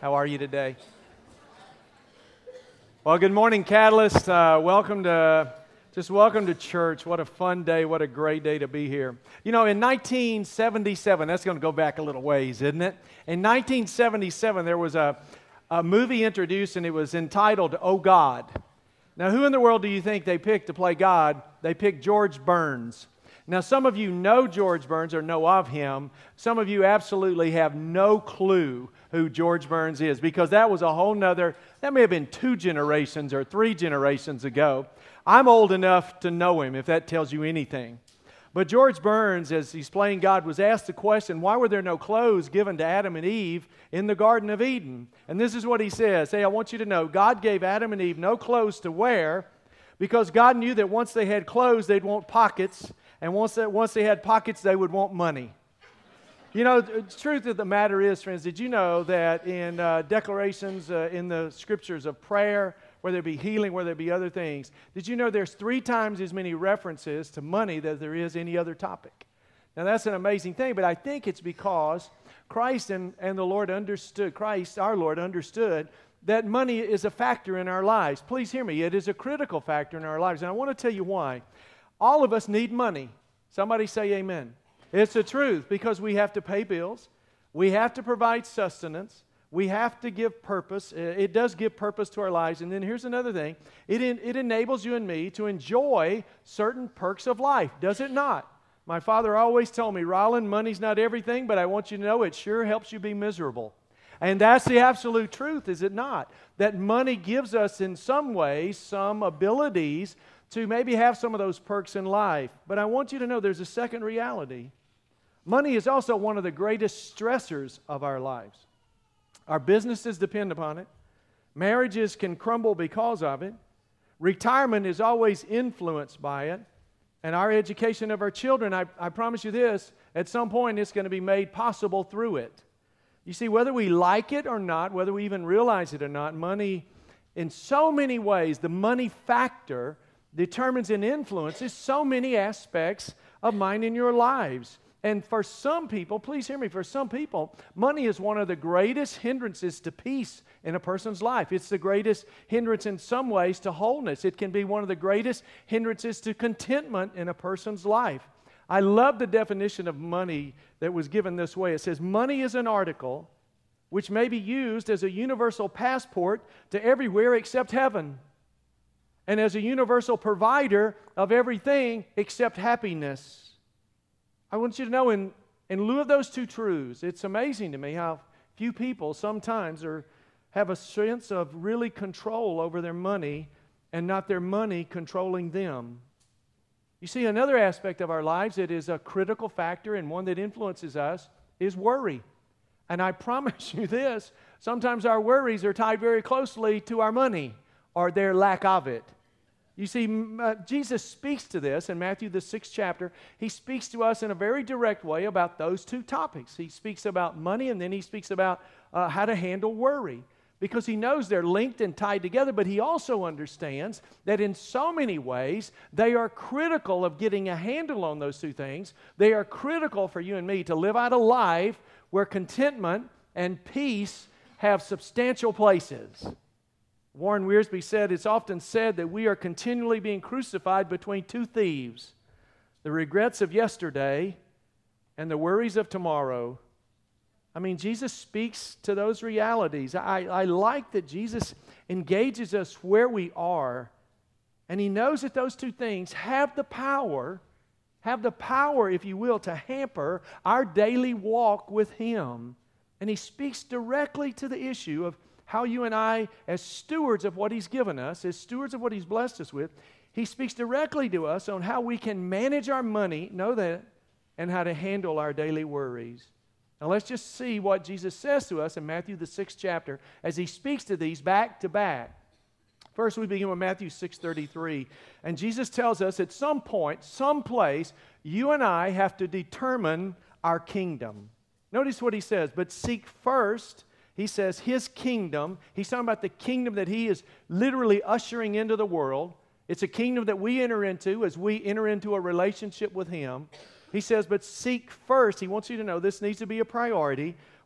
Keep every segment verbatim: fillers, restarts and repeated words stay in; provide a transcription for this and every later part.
How are you today? Well, good morning, Catalyst. Uh, welcome to, just welcome to church. What a fun day. What a great day to be here. You know, in nineteen seventy-seven, that's going to go back a little ways, isn't it? In nineteen seventy-seven, there was a, a movie introduced, and it was entitled, Oh God. Now, who in the world do you think they picked to play God? They picked George Burns. Now, some of you know George Burns or know of him. Some of you absolutely have no clue who George Burns is, because that was a whole nother, that may have been two generations or three generations ago. I'm old enough to know him, if that tells you anything. But George Burns, as he's playing God, was asked the question, why were there no clothes given to Adam and Eve in the Garden of Eden? And this is what he says. Hey, I want you to know, God gave Adam and Eve no clothes to wear because God knew that once they had clothes, they'd want pockets. And once they, once they had pockets, they would want money. You know, the truth of the matter is, friends, did you know that in uh, declarations uh, in the scriptures of prayer, whether it be healing, whether it be other things, did you know there's three times as many references to money as there is any other topic? Now, that's an amazing thing, but I think it's because Christ and, and the Lord understood, Christ, our Lord, understood that money is a factor in our lives. Please hear me. It is a critical factor in our lives, and I want to tell you why. All of us need money. Somebody say amen. It's the truth, because we have to pay bills. We have to provide sustenance. We have to give purpose. It does give purpose to our lives. And then here's another thing. It, in, it enables you and me to enjoy certain perks of life, does it not? My father always told me, Ryland, money's not everything, but I want you to know it sure helps you be miserable. And that's the absolute truth, is it not? That money gives us in some ways some abilities to maybe have some of those perks in life. But I want you to know there's a second reality. Money is also one of the greatest stressors of our lives. Our businesses depend upon it. Marriages can crumble because of it. Retirement is always influenced by it. And our education of our children, I, I promise you this, at some point it's going to be made possible through it. You see, whether we like it or not, whether we even realize it or not, money, in so many ways, the money factor determines and influences so many aspects of mine in your lives. And for some people, please hear me, for some people, money is one of the greatest hindrances to peace in a person's life. It's the greatest hindrance in some ways to wholeness. It can be one of the greatest hindrances to contentment in a person's life. I love the definition of money that was given this way. It says, money is an article which may be used as a universal passport to everywhere except heaven, and as a universal provider of everything except happiness. I want you to know, in, in lieu of those two truths, it's amazing to me how few people sometimes are, have a sense of really control over their money and not their money controlling them. You see, another aspect of our lives that is a critical factor and one that influences us is worry. And I promise you this, sometimes our worries are tied very closely to our money or their lack of it. You see, uh, Jesus speaks to this in Matthew, the sixth chapter. He speaks to us in a very direct way about those two topics. He speaks about money, and then he speaks about uh, how to handle worry, because he knows they're linked and tied together, but he also understands that in so many ways, they are critical of getting a handle on those two things. They are critical for you and me to live out a life where contentment and peace have substantial places. Warren Wiersbe said, it's often said that we are continually being crucified between two thieves, the regrets of yesterday and the worries of tomorrow. I mean, Jesus speaks to those realities. I, I like that Jesus engages us where we are, and he knows that those two things have the power, have the power, if you will, to hamper our daily walk with him. And he speaks directly to the issue of how you and I, as stewards of what he's given us, as stewards of what he's blessed us with, he speaks directly to us on how we can manage our money, know that, and how to handle our daily worries. Now let's just see what Jesus says to us in Matthew, the sixth chapter, as he speaks to these back to back. First, we begin with Matthew six thirty-three. And Jesus tells us at some point, some place, you and I have to determine our kingdom. Notice what he says, but seek first, he says, his kingdom. He's talking about the kingdom that he is literally ushering into the world. It's a kingdom that we enter into as we enter into a relationship with him. He says, but seek first. He wants you to know this needs to be a priority.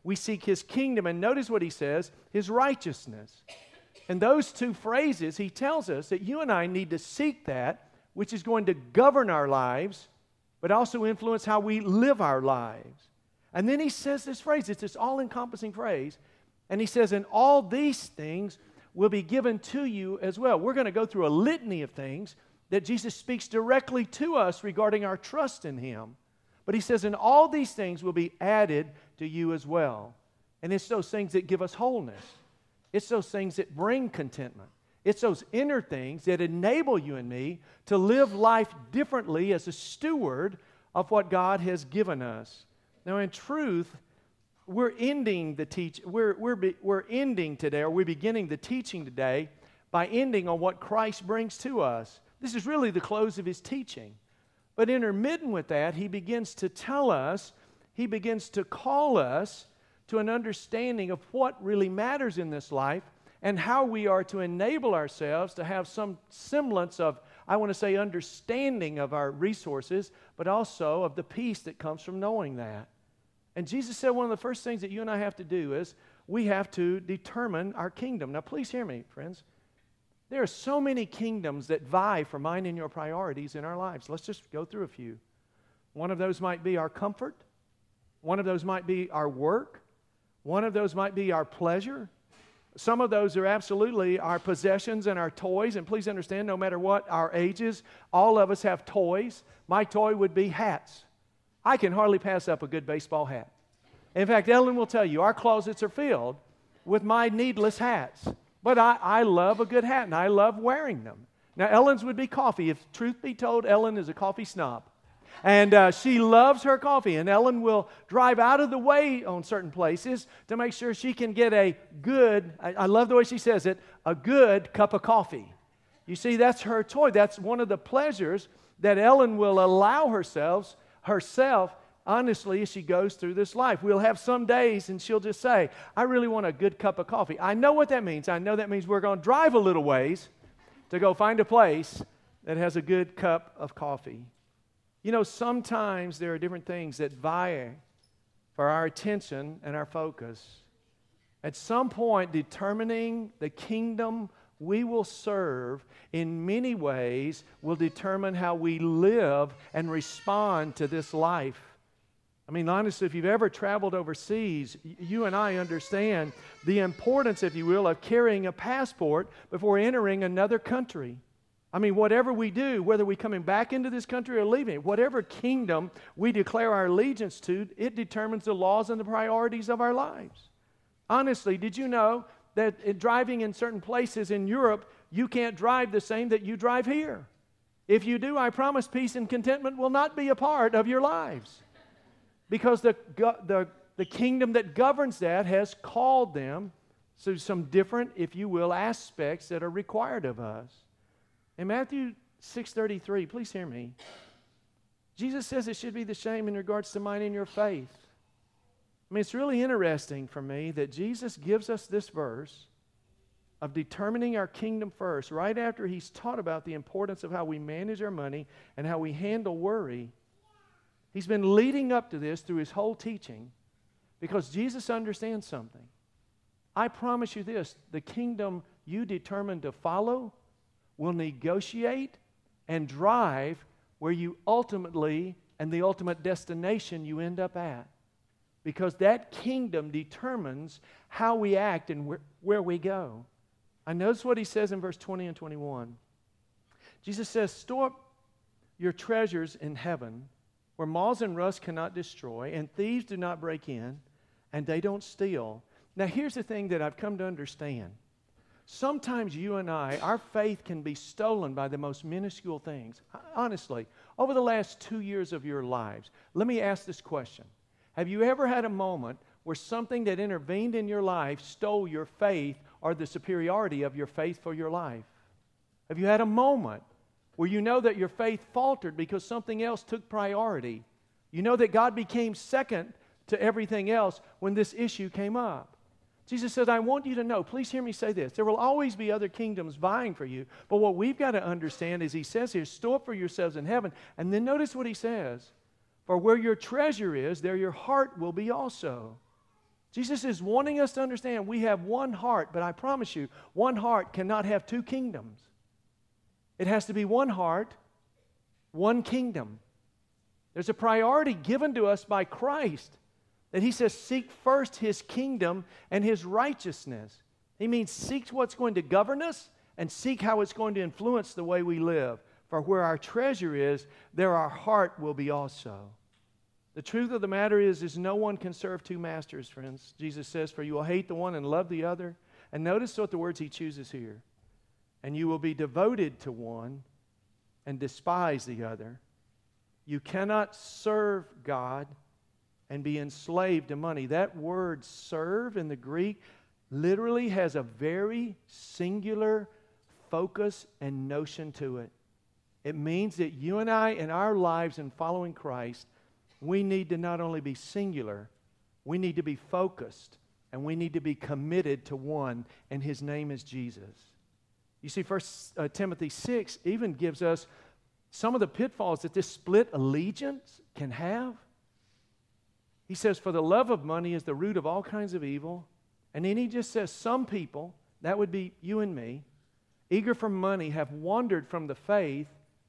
we seek His kingdom. And notice what He says, His righteousness. And those two phrases, He tells us that you and I need to seek that, which is going to govern our lives, but also influence how we live our lives. And then He says this phrase, it's this all-encompassing phrase, and He says, and all these things will be given to you as well. We're going to go through a litany of things that Jesus speaks directly to us regarding our trust in Him. But He says, and all these things will be added to you as well. And it's those things that give us wholeness. It's those things that bring contentment. It's those inner things that enable you and me to live life differently as a steward of what God has given us. Now, in truth, we're ending the teach. We're we're be, we're ending today, or we're beginning the teaching today by ending on what Christ brings to us. This is really the close of His teaching. But intermittent with that, He begins to tell us, He begins to call us to an understanding of what really matters in this life and how we are to enable ourselves to have some semblance of, I want to say, understanding of our resources, but also of the peace that comes from knowing that. And Jesus said one of the first things that you and I have to do is we have to determine our kingdom. Now, please hear me, friends. There are so many kingdoms that vie for mine and your priorities in our lives. Let's just go through a few. One of those might be our comfort. One of those might be our work. One of those might be our pleasure. Some of those are absolutely our possessions and our toys. And please understand, no matter what our ages, all of us have toys. My toy would be hats. I can hardly pass up a good baseball hat. In fact, Ellen will tell you, our closets are filled with my needless hats. But I, I love a good hat, and I love wearing them. Now, Ellen's would be coffee. If truth be told, Ellen is a coffee snob. And uh, she loves her coffee, and Ellen will drive out of the way on certain places to make sure she can get a good, I, I love the way she says it, a good cup of coffee. You see, that's her toy. That's one of the pleasures that Ellen will allow herself, herself, honestly, as she goes through this life. We'll have some days, and she'll just say, I really want a good cup of coffee. I know what that means. I know that means we're going to drive a little ways to go find a place that has a good cup of coffee. You know, sometimes there are different things that vie for our attention and our focus. At some point, determining the kingdom we will serve in many ways will determine how we live and respond to this life. I mean, honestly, if you've ever traveled overseas, you and I understand the importance, if you will, of carrying a passport before entering another country. I mean, whatever we do, whether we're coming back into this country or leaving, whatever kingdom we declare our allegiance to, it determines the laws and the priorities of our lives. Honestly, did you know that in driving in certain places in Europe, you can't drive the same that you drive here? If you do, I promise peace and contentment will not be a part of your lives. Because the, the, the kingdom that governs that has called them to some different, if you will, aspects that are required of us. In Matthew six thirty-three, please hear me. Jesus says it should be the same in regards to mine and your faith. I mean, it's really interesting for me that Jesus gives us this verse of determining our kingdom first, right after He's taught about the importance of how we manage our money and how we handle worry. He's been leading up to this through His whole teaching because Jesus understands something. I promise you this, the kingdom you determine to follow will negotiate and drive where you ultimately and the ultimate destination you end up at. Because that kingdom determines how we act and where, where we go. I notice what He says in verse twenty and twenty-one. Jesus says, store up your treasures in heaven where moths and rust cannot destroy and thieves do not break in and they don't steal. Now here's the thing that I've come to understand. Sometimes you and I, our faith can be stolen by the most minuscule things. Honestly, over the last two years of your lives, let me ask this question. Have you ever had a moment where something that intervened in your life stole your faith or the superiority of your faith for your life? Have you had a moment where you know that your faith faltered because something else took priority? You know that God became second to everything else when this issue came up. Jesus says, I want you to know, please hear me say this, there will always be other kingdoms vying for you, but what we've got to understand is He says here, store up for yourselves in heaven, and then notice what He says, for where your treasure is, there your heart will be also. Jesus is wanting us to understand we have one heart, but I promise you, one heart cannot have two kingdoms. It has to be one heart, one kingdom. There's a priority given to us by Christ that He says, seek first His kingdom and His righteousness. He means seek what's going to govern us and seek how it's going to influence the way we live. For where our treasure is, there our heart will be also. The truth of the matter is, is no one can serve two masters, friends. Jesus says, for you will hate the one and love the other. And notice what the words He chooses here. And you will be devoted to one and despise the other. You cannot serve God and be enslaved to money. That word serve in the Greek literally has a very singular focus and notion to it. It means that you and I, in our lives in following Christ, we need to not only be singular, we need to be focused, and we need to be committed to one, and His name is Jesus. You see, First Timothy six even gives us some of the pitfalls that this split allegiance can have. He says, for the love of money is the root of all kinds of evil. And then he just says, some people, that would be you and me, eager for money, have wandered from the faith,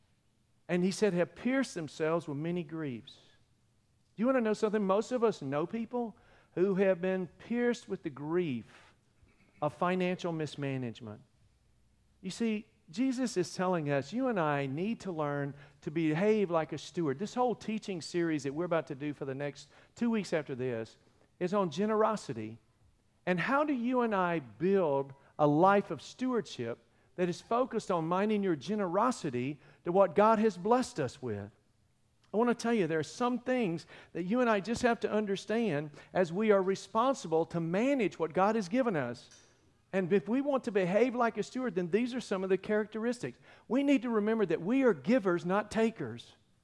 and he said, have pierced themselves with many griefs. Do you want to know something? Most of us know people who have been pierced with the grief of financial mismanagement. You see, Jesus is telling us, you and I need to learn to behave like a steward. This whole teaching series that we're about to do for the next two weeks after this is on generosity. And how do you and I build a life of stewardship that is focused on minding your generosity to what God has blessed us with? I want to tell you, there are some things that you and I just have to understand as we are responsible to manage what God has given us. And if we want to behave like a steward, then these are some of the characteristics. We need to remember that we are givers, not takers.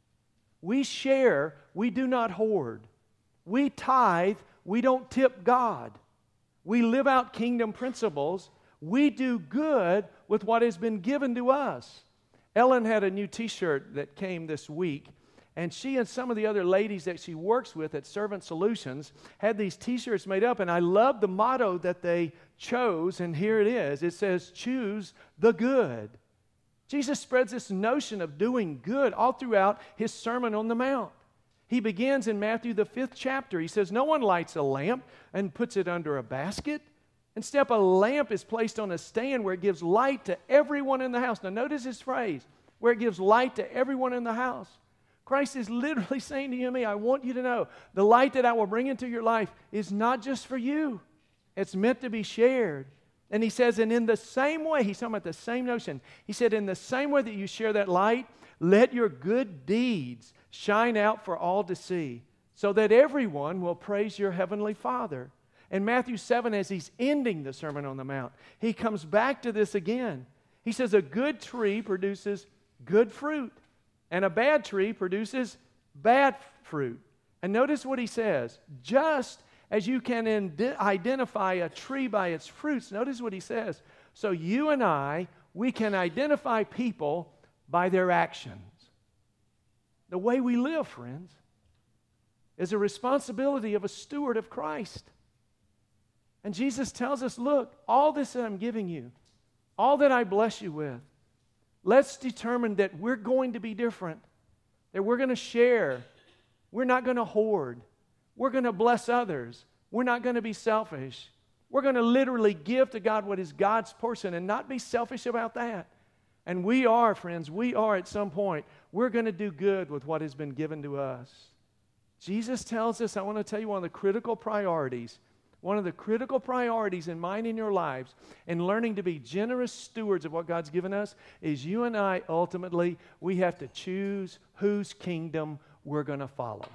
We share, we do not hoard. We tithe, we don't tip God. We live out kingdom principles. We do good with what has been given to us. Ellen had a new t-shirt that came this week, and she and some of the other ladies that she works with at Servant Solutions had these t-shirts made up, and I love the motto that they chose, and here it is. It says, choose the good. Jesus spreads this notion of doing good all throughout His Sermon on the Mount. He begins in Matthew, the fifth chapter. He says, no one lights a lamp and puts it under a basket. Instead, a lamp is placed on a stand where it gives light to everyone in the house. Now, notice this phrase, where it gives light to everyone in the house. Christ is literally saying to you and me, I want you to know, the light that I will bring into your life is not just for you. It's meant to be shared. And He says, and in the same way, He's talking about the same notion. He said, in the same way that you share that light, let your good deeds shine out for all to see, so that everyone will praise your heavenly Father. In Matthew seven, as He's ending the Sermon on the Mount, He comes back to this again. He says, a good tree produces good fruit, and a bad tree produces bad fruit. And notice what He says, just as you can ind- identify a tree by its fruits, notice what He says. So you and I, we can identify people by their actions. The way we live, friends, is a responsibility of a steward of Christ. And Jesus tells us, look, all this that I'm giving you, all that I bless you with, let's determine that we're going to be different, that we're going to share. We're not going to hoard. We're going to bless others. We're not going to be selfish. We're going to literally give to God what is God's portion and not be selfish about that. And we are, friends, we are at some point, we're going to do good with what has been given to us. Jesus tells us, I want to tell you one of the critical priorities, one of the critical priorities in mine in your lives in learning to be generous stewards of what God's given us is you and I, ultimately, we have to choose whose kingdom we're going to follow.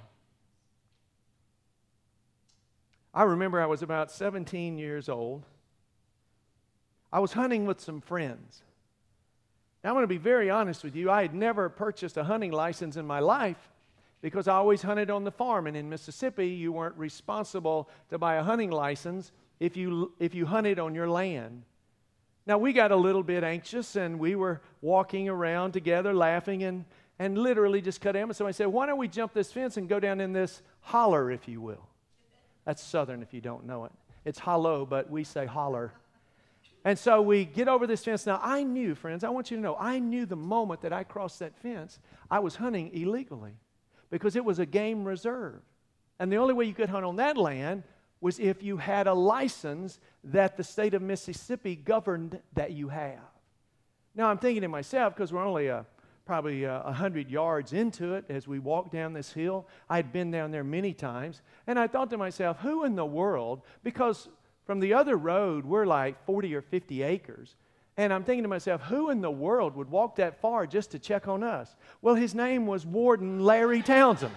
I remember I was about seventeen years old. I was hunting with some friends. Now, I'm going to be very honest with you. I had never purchased a hunting license in my life because I always hunted on the farm. And in Mississippi, you weren't responsible to buy a hunting license if you, if you hunted on your land. Now, we got a little bit anxious, and we were walking around together laughing and, and literally just cut in. And somebody said, why don't we jump this fence and go down in this holler, if you will? That's Southern if you don't know it. It's hollow, but we say holler. And so we get over this fence. Now, I knew, friends, I want you to know, I knew the moment that I crossed that fence, I was hunting illegally because it was a game reserve. And the only way you could hunt on that land was if you had a license that the state of Mississippi governed that you have. Now, I'm thinking to myself, because we're only uh, probably uh, one hundred yards into it as we walk down this hill. I'd been down there many times. And I thought to myself, who in the world, because from the other road, we're like forty or fifty acres. And I'm thinking to myself, who in the world would walk that far just to check on us? Well, his name was Warden Larry Townsend.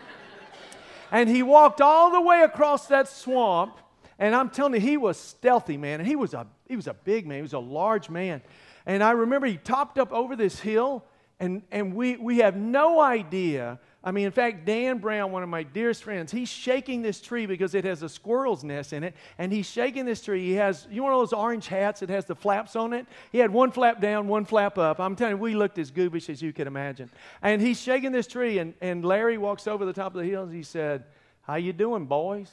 And he walked all the way across that swamp. And I'm telling you, he was stealthy, man. And he was a, he was a big man. He was a large man. And I remember he topped up over this hill. And, and we, we have no idea. I mean, in fact, Dan Brown, one of my dearest friends, he's shaking this tree because it has a squirrel's nest in it. And he's shaking this tree. He has, you know, one of those orange hats that has the flaps on it? He had one flap down, one flap up. I'm telling you, we looked as goobish as you could imagine. And he's shaking this tree, and, and Larry walks over the top of the hill, and he said, "How you doing, boys?"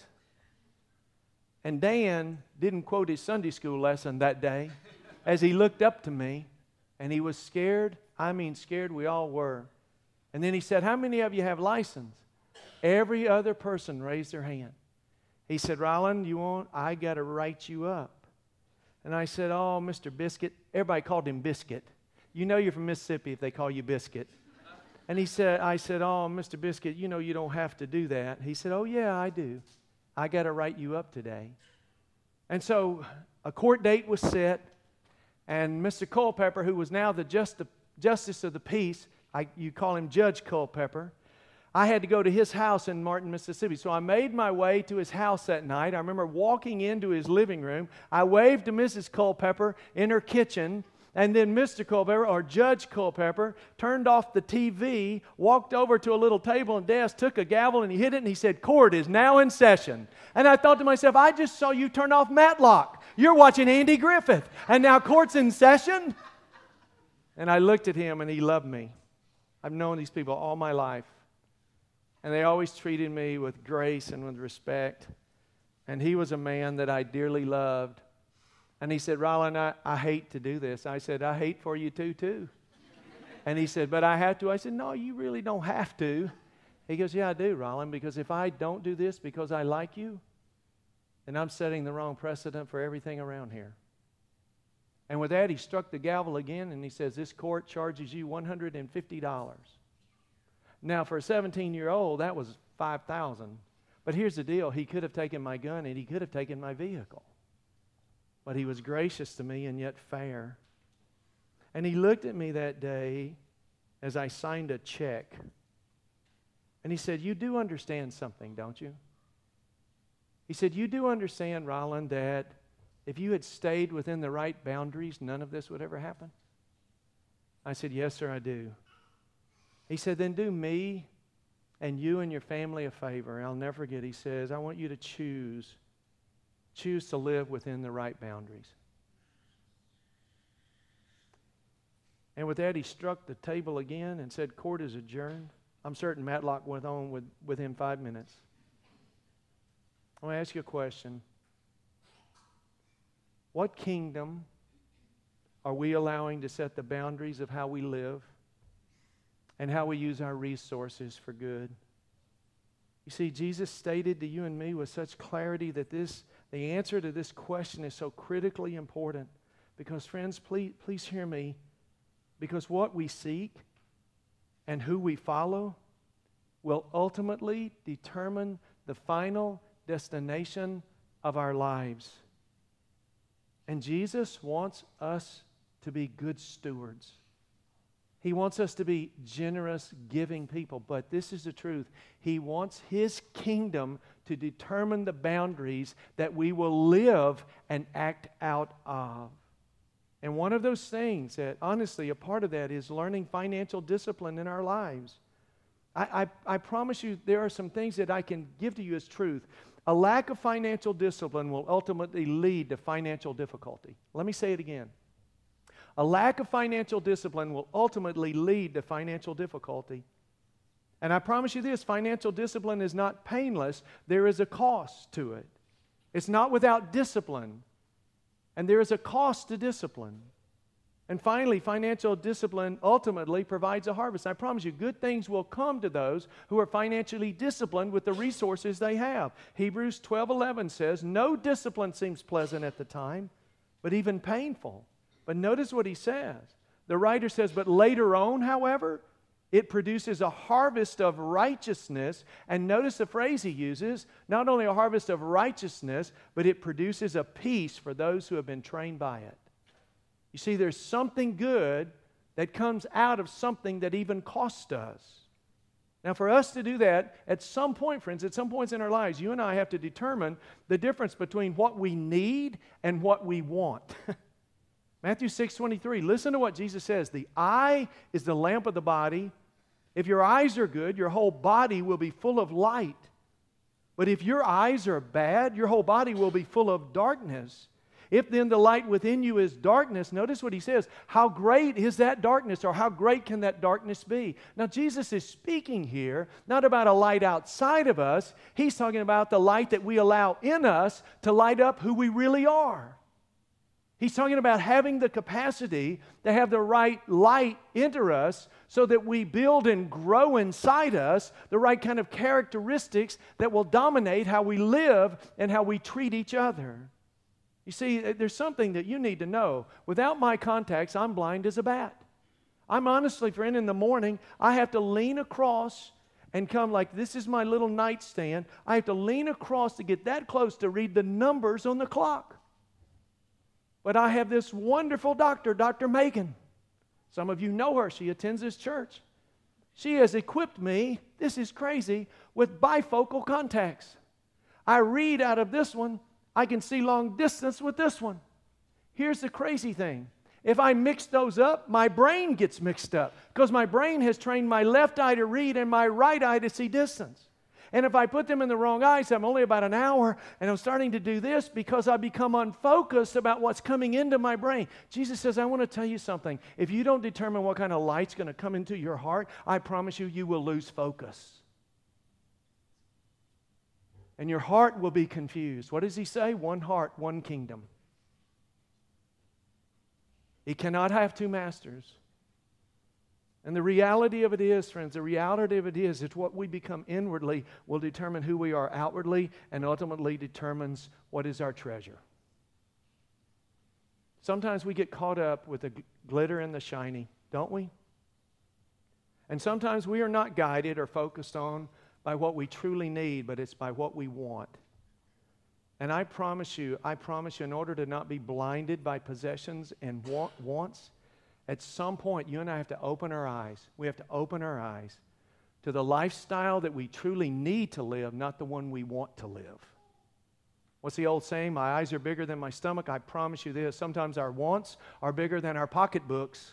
And Dan didn't quote his Sunday school lesson that day as he looked up to me, and he was scared. I mean, scared we all were. And then he said, "How many of you have license?" Every other person raised their hand. He said, "Ryland, you want, I got to write you up." And I said, "Oh, Mister Biscuit." Everybody called him Biscuit. You know you're from Mississippi if they call you Biscuit. And he said, I said, "Oh, Mister Biscuit, you know you don't have to do that." He said, "Oh, yeah, I do. I got to write you up today." And so a court date was set, and Mister Culpepper, who was now the just, justice of the peace, I, you call him Judge Culpepper, I had to go to his house in Martin, Mississippi. So I made my way to his house that night. I remember walking into his living room. I waved to Missus Culpepper in her kitchen. And then Mister Culpepper, or Judge Culpepper, turned off the T V, walked over to a little table and desk, took a gavel, and he hit it, and he said, "Court is now in session." And I thought to myself, I just saw you turn off Matlock. You're watching Andy Griffith, and now court's in session? And I looked at him, and he loved me. I've known these people all my life, and they always treated me with grace and with respect. And he was a man that I dearly loved. And he said, "Ryland, I, I hate to do this." I said, "I hate for you to, too." And he said, "But I have to." I said, "No, you really don't have to." He goes, "Yeah, I do, Ryland, because if I don't do this because I like you, then I'm setting the wrong precedent for everything around here." And with that, he struck the gavel again, and he says, "This court charges you one hundred fifty dollars. Now, for a seventeen-year-old, that was five thousand dollars. But here's the deal. He could have taken my gun, and he could have taken my vehicle. But he was gracious to me and yet fair. And he looked at me that day as I signed a check. And he said, "You do understand something, don't you?" He said, "You do understand, Ryland, that if you had stayed within the right boundaries, none of this would ever happen?" I said, "Yes, sir, I do." He said, "Then do me and you and your family a favor." And I'll never forget, he says, "I want you to choose Choose to live within the right boundaries." And with that, he struck the table again and said, "Court is adjourned." I'm certain Matlock went on with, within five minutes. I want to ask you a question. What kingdom are we allowing to set the boundaries of how we live and how we use our resources for good? You see, Jesus stated to you and me with such clarity that this, the answer to this question is so critically important. Because, friends, please, please hear me. Because what we seek and who we follow will ultimately determine the final destination of our lives. And Jesus wants us to be good stewards. He wants us to be generous, giving people. But this is the truth. He wants His kingdom to determine the boundaries that we will live and act out of. And one of those things that, honestly, a part of that is learning financial discipline in our lives. I, I, I promise you there are some things that I can give to you as truth. A lack of financial discipline will ultimately lead to financial difficulty. Let me say it again. A lack of financial discipline will ultimately lead to financial difficulty. And I promise you this, financial discipline is not painless. There is a cost to it. It's not without discipline. And there is a cost to discipline. And finally, financial discipline ultimately provides a harvest. I promise you, good things will come to those who are financially disciplined with the resources they have. Hebrews twelve eleven says, no discipline seems pleasant at the time, but even painful. But notice what he says. The writer says, but later on, however, it produces a harvest of righteousness. And notice the phrase he uses, not only a harvest of righteousness, but it produces a peace for those who have been trained by it. You see, there's something good that comes out of something that even cost us. Now, for us to do that, at some point, friends, at some points in our lives, you and I have to determine the difference between what we need and what we want. Matthew six twenty-three, listen to what Jesus says. The eye is the lamp of the body. If your eyes are good, your whole body will be full of light. But if your eyes are bad, your whole body will be full of darkness. If then the light within you is darkness, notice what he says, how great is that darkness, or how great can that darkness be? Now, Jesus is speaking here not about a light outside of us. He's talking about the light that we allow in us to light up who we really are. He's talking about having the capacity to have the right light enter us so that we build and grow inside us the right kind of characteristics that will dominate how we live and how we treat each other. You see, there's something that you need to know. Without my contacts, I'm blind as a bat. I'm honestly, friend, in the morning, I have to lean across and come like, this is my little nightstand. I have to lean across to get that close to read the numbers on the clock. But I have this wonderful doctor, Doctor Megan. Some of you know her. She attends this church. She has equipped me, this is crazy, with bifocal contacts. I read out of this one. I can see long distance with this one. Here's the crazy thing. If I mix those up, my brain gets mixed up because my brain has trained my left eye to read and my right eye to see distance. And if I put them in the wrong eyes, I'm only about an hour and I'm starting to do this because I become unfocused about what's coming into my brain. Jesus says, I want to tell you something. If you don't determine what kind of light's going to come into your heart, I promise you, you will lose focus. And your heart will be confused. What does he say? One heart, one kingdom. He cannot have two masters. And the reality of it is, friends, the reality of it is, it's what we become inwardly will determine who we are outwardly and ultimately determines what is our treasure. Sometimes we get caught up with the glitter and the shiny, don't we? And sometimes we are not guided or focused on by what we truly need, but it's by what we want. And I promise you, I promise you, in order to not be blinded by possessions and want, wants, at some point, you and I have to open our eyes. We have to open our eyes to the lifestyle that we truly need to live, not the one we want to live. What's the old saying? My eyes are bigger than my stomach. I promise you this. Sometimes our wants are bigger than our pocketbooks.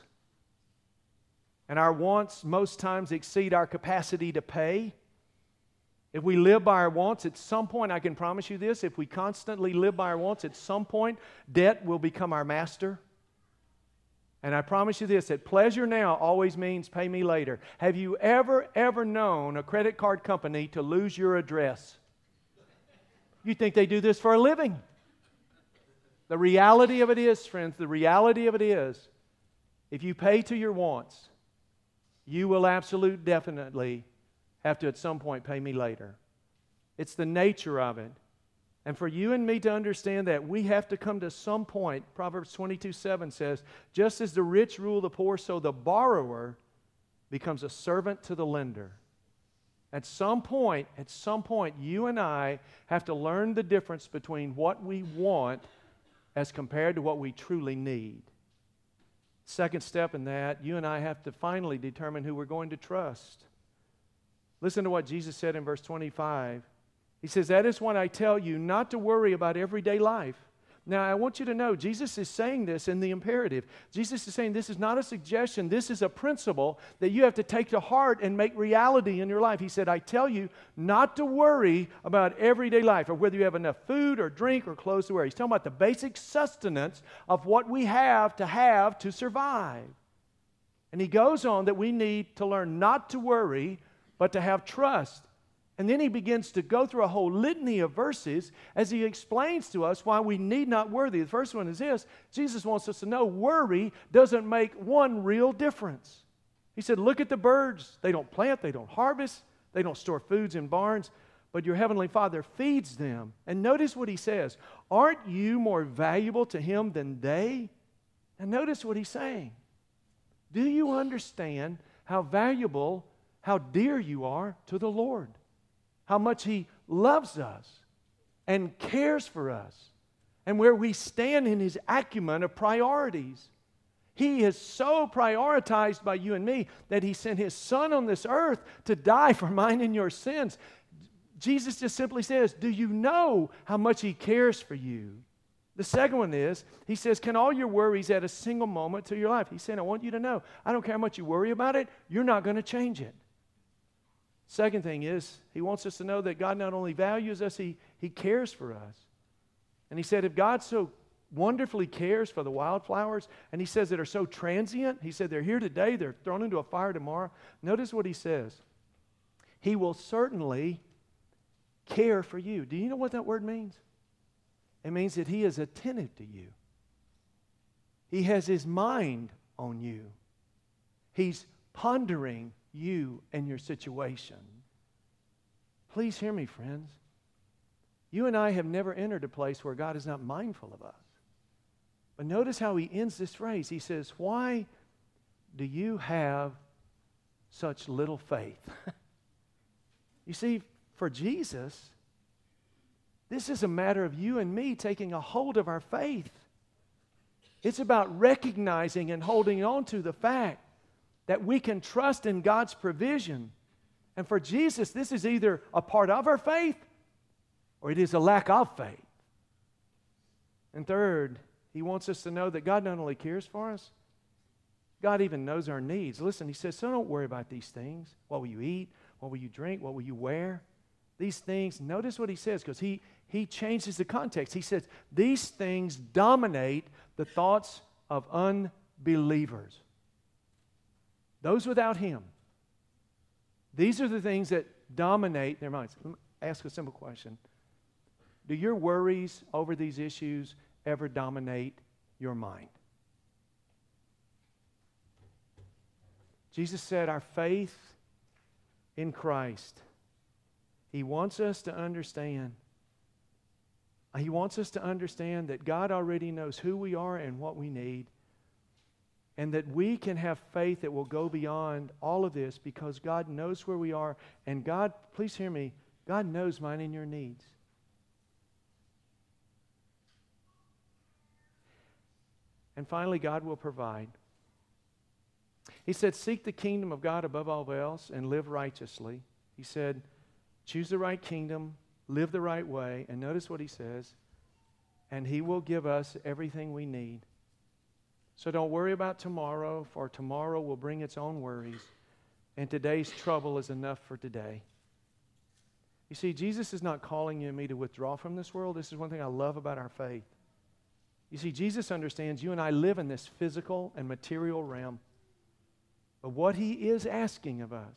And our wants most times exceed our capacity to pay. If we live by our wants, at some point, I can promise you this, if we constantly live by our wants, at some point, debt will become our master. And I promise you this, that pleasure now always means pay me later. Have you ever, ever known a credit card company to lose your address? You think they do this for a living. The reality of it is, friends, the reality of it is, if you pay to your wants, you will absolutely definitely have to at some point pay me later. It's the nature of it. And for you and me to understand that, we have to come to some point. Proverbs twenty-two seven says, just as the rich rule the poor, so the borrower becomes a servant to the lender. At some point, at some point, you and I have to learn the difference between what we want as compared to what we truly need. Second step in that, you and I have to finally determine who we're going to trust. Listen to what Jesus said in verse twenty-five. He says, that is what I tell you, not to worry about everyday life. Now, I want you to know, Jesus is saying this in the imperative. Jesus is saying this is not a suggestion. This is a principle that you have to take to heart and make reality in your life. He said, I tell you not to worry about everyday life, or whether you have enough food or drink or clothes to wear. He's talking about the basic sustenance of what we have to have to survive. And he goes on that we need to learn not to worry, but to have trust. And then he begins to go through a whole litany of verses as he explains to us why we need not worry. The first one is this: Jesus wants us to know worry doesn't make one real difference. He said, look at the birds. They don't plant, they don't harvest, they don't store foods in barns, but your heavenly Father feeds them. And notice what he says: aren't you more valuable to him than they? And notice what he's saying. Do you understand how valuable, how dear you are to the Lord? How much he loves us and cares for us, and where we stand in his acumen of priorities. He is so prioritized by you and me that he sent his Son on this earth to die for mine and your sins. Jesus just simply says, do you know how much he cares for you? The second one is, he says, can all your worries add a single moment to your life? He's saying, I want you to know, I don't care how much you worry about it, you're not going to change it. Second thing is, he wants us to know that God not only values us, he, he cares for us. And he said, if God so wonderfully cares for the wildflowers, and he says that are so transient, he said they're here today, they're thrown into a fire tomorrow. Notice what he says. He will certainly care for you. Do you know what that word means? It means that he is attentive to you. He has his mind on you. He's pondering you and your situation. Please hear me, friends. You and I have never entered a place where God is not mindful of us. But notice how he ends this phrase. He says, why do you have such little faith? You see, for Jesus, this is a matter of you and me taking a hold of our faith. It's about recognizing and holding on to the fact that we can trust in God's provision. And for Jesus, this is either a part of our faith or it is a lack of faith. And third, he wants us to know that God not only cares for us, God even knows our needs. Listen, he says, so don't worry about these things. What will you eat? What will you drink? What will you wear? These things, notice what he says, because he, he changes the context. He says, these things dominate the thoughts of unbelievers. Those without him. These are the things that dominate their minds. Let me ask a simple question. Do your worries over these issues ever dominate your mind? Jesus said our faith in Christ, he wants us to understand. He wants us to understand that God already knows who we are and what we need. And that we can have faith that will go beyond all of this because God knows where we are. And God, please hear me, God knows mine and your needs. And finally, God will provide. He said, seek the kingdom of God above all else and live righteously. He said, choose the right kingdom, live the right way. And notice what he says, and he will give us everything we need. So don't worry about tomorrow, for tomorrow will bring its own worries, and today's trouble is enough for today. You see, Jesus is not calling you and me to withdraw from this world. This is one thing I love about our faith. You see, Jesus understands you and I live in this physical and material realm. But what he is asking of us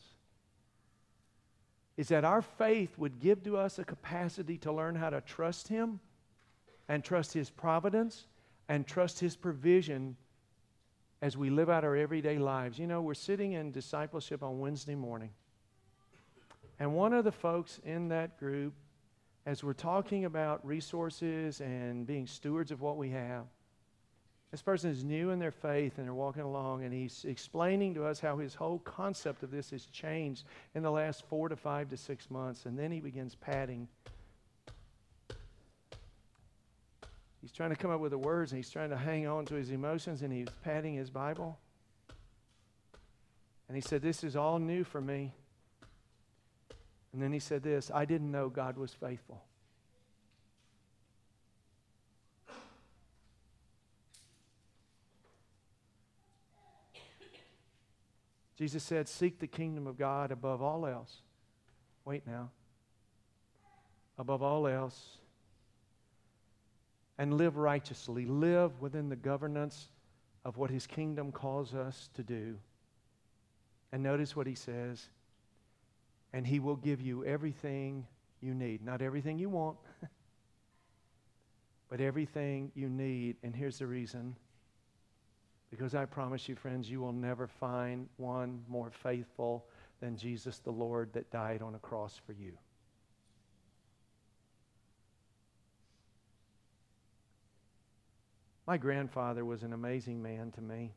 is that our faith would give to us a capacity to learn how to trust him and trust his providence and trust his provision as we live out our everyday lives. You know, we're sitting in discipleship on Wednesday morning. And one of the folks in that group, as we're talking about resources and being stewards of what we have, this person is new in their faith and they're walking along, and he's explaining to us how his whole concept of this has changed in the last four to five to six months. And then he begins patting. He's trying to come up with the words, and he's trying to hang on to his emotions, and he's patting his Bible. And he said, this is all new for me. And then he said this, I didn't know God was faithful. Jesus said, seek the kingdom of God above all else. Wait now. Above all else. And live righteously. Live within the governance of what his kingdom calls us to do. And notice what he says. And He will give you everything you need. Not everything you want, but everything you need. And here's the reason. Because I promise you, friends, you will never find one more faithful than Jesus the Lord that died on a cross for you. My grandfather was an amazing man to me.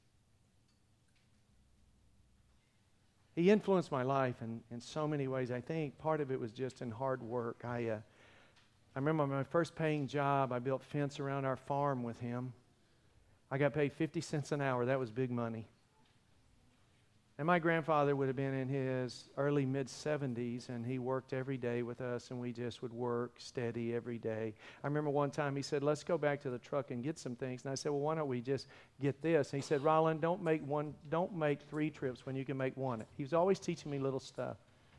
He influenced my life in, in so many ways. I think part of it was just in hard work. I, uh, I remember my first paying job, I built fence around our farm with him. I got paid fifty cents an hour. That was big money. And my grandfather would have been in his early mid-seventies, and he worked every day with us, and we just would work steady every day. I remember one time he said, let's go back to the truck and get some things. And I said, well, why don't we just get this? And he said, Roland, don't make one, don't make three trips when you can make one. He was always teaching me little stuff.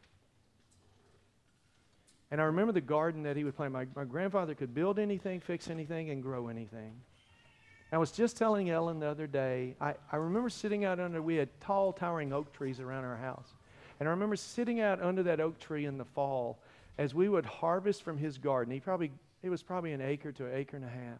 And I remember the garden that he would plant. My, my grandfather could build anything, fix anything, and grow anything. I was just telling Ellen the other day, I, I remember sitting out under, we had tall, towering oak trees around our house. And I remember sitting out under that oak tree in the fall as we would harvest from his garden. He probably, it was probably an acre to an acre and a half.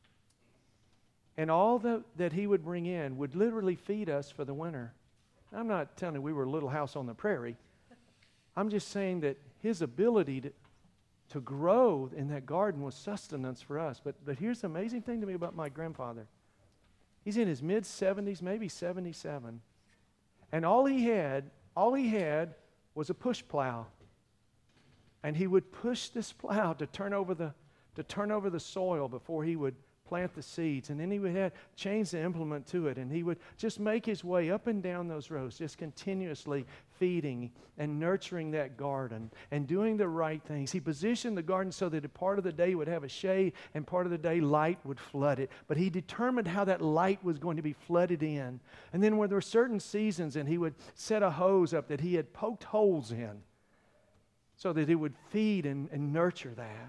And all the, that he would bring in would literally feed us for the winter. I'm not telling you we were a little house on the prairie. I'm just saying that his ability to, to grow in that garden was sustenance for us. But, but here's the amazing thing to me about my grandfather. He's in his mid-seventies, maybe seventy-seven. And all he had, all he had was a push plow. And he would push this plow to turn over the, to turn over the soil before he would plant the seeds. And then he would have, change the implement to it. And he would just make his way up and down those rows, just continuously feeding and nurturing that garden and doing the right things. He positioned the garden so that a part of the day would have a shade and part of the day light would flood it. But he determined how that light was going to be flooded in. And then when there were certain seasons, and he would set a hose up that he had poked holes in so that it would feed and, and nurture that.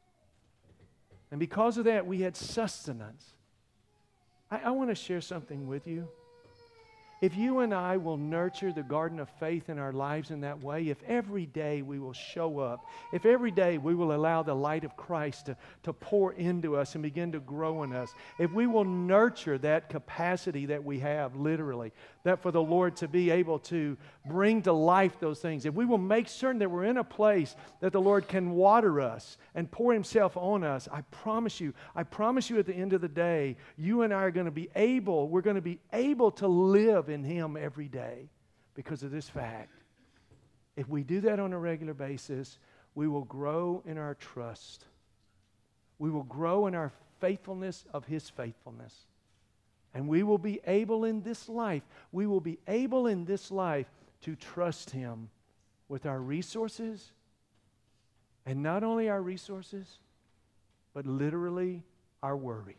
And because of that, we had sustenance. I, I want to share something with you. If you and I will nurture the garden of faith in our lives in that way, if every day we will show up, if every day we will allow the light of Christ to, to pour into us and begin to grow in us, if we will nurture that capacity that we have, literally, that for the Lord to be able to bring to life those things, if we will make certain that we're in a place that the Lord can water us and pour Himself on us, I promise you, I promise you at the end of the day, you and I are going to be able, we're going to be able to live in Him every day because of this fact. If we do that on a regular basis, we will grow in our trust. We will grow in our faithfulness of His faithfulness. And we will be able in this life, we will be able in this life to trust Him with our resources. And not only our resources, but literally our worries.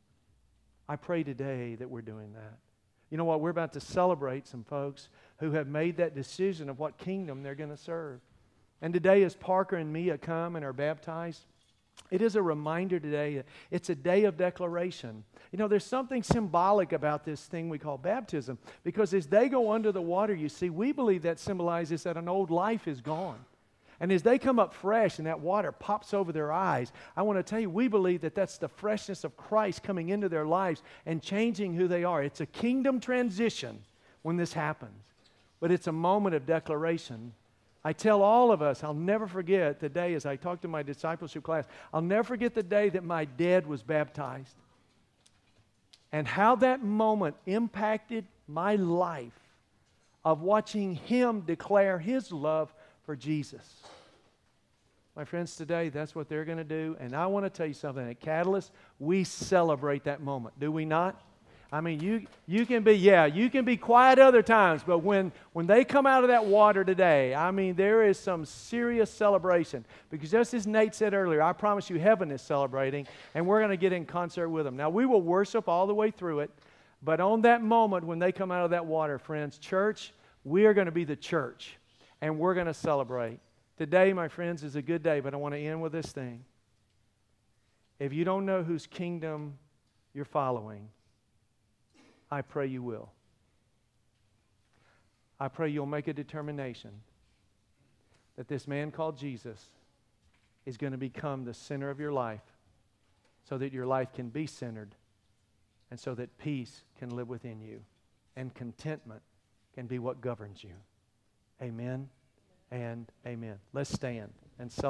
I pray today that we're doing that. You know what? We're about to celebrate some folks who have made that decision of what kingdom they're going to serve. And today, as Parker and Mia come and are baptized, it is a reminder today. It's a day of declaration. You know, there's something symbolic about this thing we call baptism, because as they go under the water, you see, we believe that symbolizes that an old life is gone. And as they come up fresh and that water pops over their eyes, I want to tell you, we believe that that's the freshness of Christ coming into their lives and changing who they are. It's a kingdom transition when this happens. But it's a moment of declaration. I tell all of us, I'll never forget the day, as I talked to my discipleship class, I'll never forget the day that my dad was baptized. And how that moment impacted my life of watching him declare his love for Jesus. My friends, today, that's what they're going to do. And I want to tell you something. At Catalyst, we celebrate that moment. Do we not? I mean, you you can be, yeah, you can be quiet other times, but when, when they come out of that water today, I mean, there is some serious celebration. Because just as Nate said earlier, I promise you heaven is celebrating, and we're going to get in concert with them. Now, we will worship all the way through it, but on that moment when they come out of that water, friends, church, we are going to be the church. And we're going to celebrate. Today, my friends, is a good day, but I want to end with this thing. If you don't know whose kingdom you're following, I pray you will. I pray you'll make a determination that this man called Jesus is going to become the center of your life so that your life can be centered and so that peace can live within you and contentment can be what governs you. Amen and amen. Let's stand and celebrate.